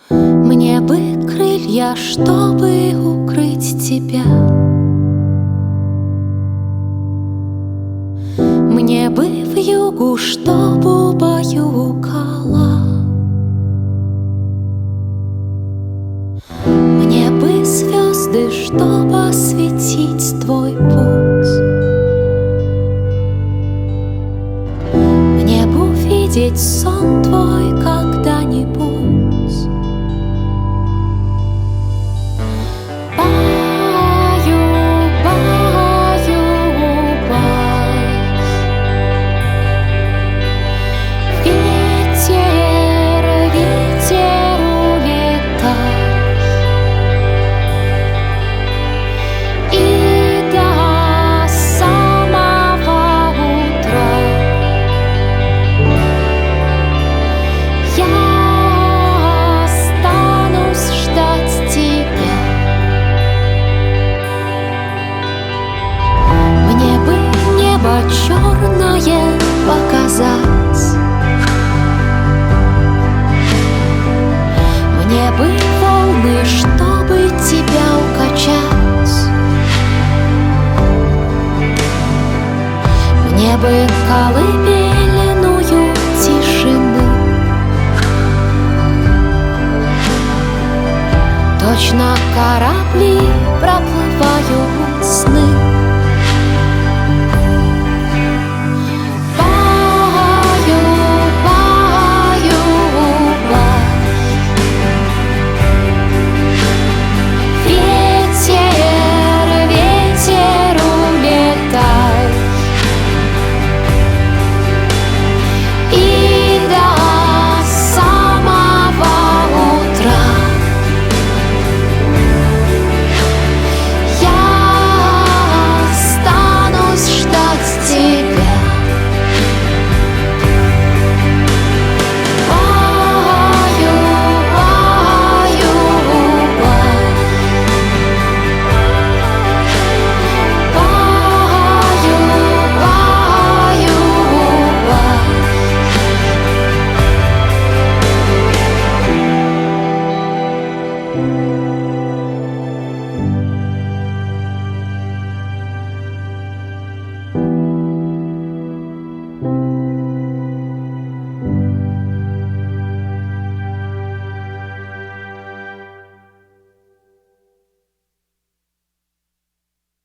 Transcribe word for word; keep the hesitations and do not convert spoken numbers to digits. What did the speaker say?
Мне бы крылья, чтобы укрыть тебя. Мне бы вьюгу, чтобы убаюкала. Мне бы звезды, чтобы осветить твой путь. Мне бы увидеть сон твой когда-нибудь. Черное показать. Мне бы волны, чтобы тебя укачать. Мне бы колыбельную тишины. Точно корабли проплывают сны.